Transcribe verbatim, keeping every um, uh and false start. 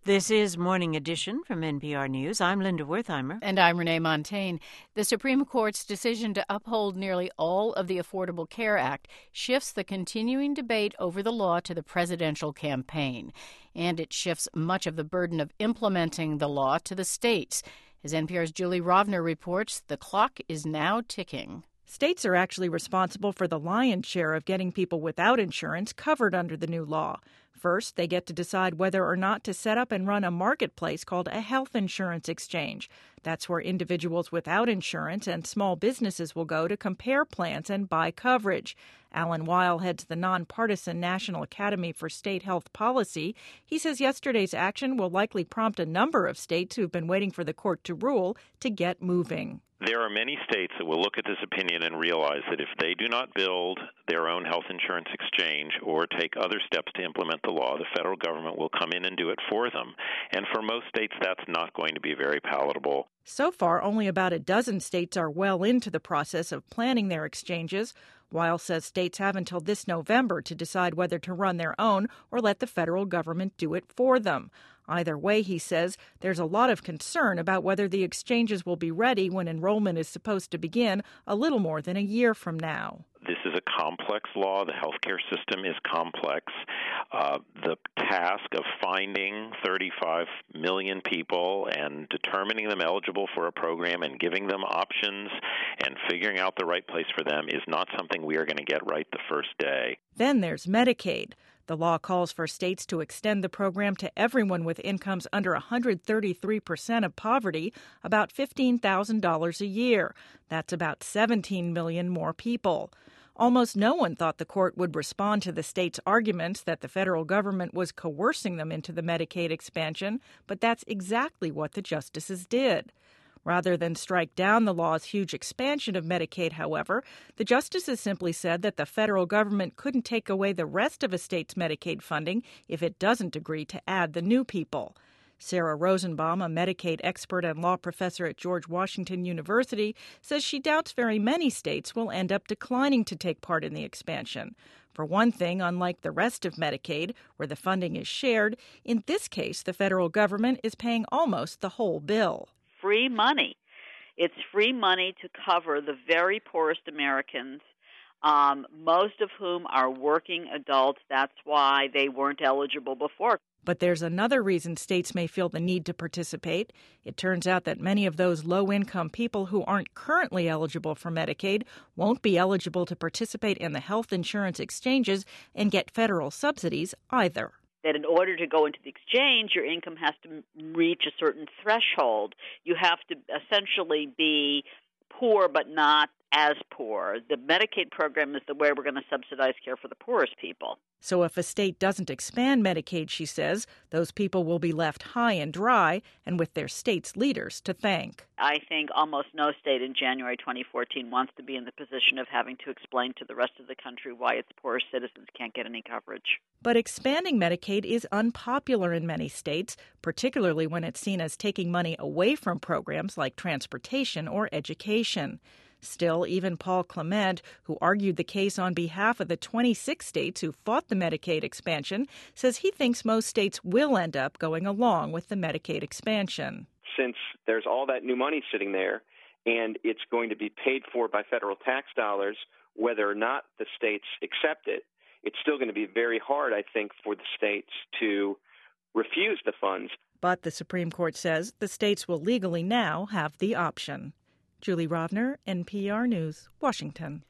This is Morning Edition from N P R News. I'm Linda Wertheimer. And I'm Renee Montaigne. The Supreme Court's decision to uphold nearly all of the Affordable Care Act shifts the continuing debate over the law to the presidential campaign. And it shifts much of the burden of implementing the law to the states. As N P R's Julie Rovner reports, the clock is now ticking. States are actually responsible for the lion's share of getting people without insurance covered under the new law. First, they get to decide whether or not to set up and run a marketplace called a health insurance exchange. That's where individuals without insurance and small businesses will go to compare plans and buy coverage. Alan Weil heads the nonpartisan National Academy for State Health Policy. He says yesterday's action will likely prompt a number of states who've been waiting for the court to rule to get moving. There are many states that will look at this opinion and realize that if they do not build their own health insurance exchange or take other steps to implement the law, the federal government will come in and do it for them. And for most states, that's not going to be very palatable. So far, only about a dozen states are well into the process of planning their exchanges. Weil says states have until this November to decide whether to run their own or let the federal government do it for them. Either way, he says, there's a lot of concern about whether the exchanges will be ready when enrollment is supposed to begin a little more than a year from now. This is a complex law. The healthcare system is complex. Uh, the task of finding thirty-five million people and determining them eligible for a program and giving them options and figuring out the right place for them is not something we are going to get right the first day. Then there's Medicaid. The law calls for states to extend the program to everyone with incomes under one hundred thirty-three percent of poverty, about fifteen thousand dollars a year. That's about seventeen million more people. Almost no one thought the court would respond to the states' arguments that the federal government was coercing them into the Medicaid expansion, but that's exactly what the justices did. Rather than strike down the law's huge expansion of Medicaid, however, the justices simply said that the federal government couldn't take away the rest of a state's Medicaid funding if it doesn't agree to add the new people. Sarah Rosenbaum, a Medicaid expert and law professor at George Washington University, says she doubts very many states will end up declining to take part in the expansion. For one thing, unlike the rest of Medicaid, where the funding is shared, in this case, the federal government is paying almost the whole bill. Free money. It's free money to cover the very poorest Americans, um, most of whom are working adults. That's why they weren't eligible before. But there's another reason states may feel the need to participate. It turns out that many of those low-income people who aren't currently eligible for Medicaid won't be eligible to participate in the health insurance exchanges and get federal subsidies either. That in order to go into the exchange, your income has to reach a certain threshold. You have to essentially be poor but not as poor. The Medicaid program is the way we're going to subsidize care for the poorest people. So if a state doesn't expand Medicaid, she says, those people will be left high and dry and with their state's leaders to thank. I think almost no state in January twenty fourteen wants to be in the position of having to explain to the rest of the country why its poorest citizens can't get any coverage. But expanding Medicaid is unpopular in many states, particularly when it's seen as taking money away from programs like transportation or education. Still, even Paul Clement, who argued the case on behalf of the twenty-six states who fought the Medicaid expansion, says he thinks most states will end up going along with the Medicaid expansion. Since there's all that new money sitting there and it's going to be paid for by federal tax dollars, whether or not the states accept it, it's still going to be very hard, I think, for the states to refuse the funds. But the Supreme Court says the states will legally now have the option. Julie Rovner, N P R News, Washington.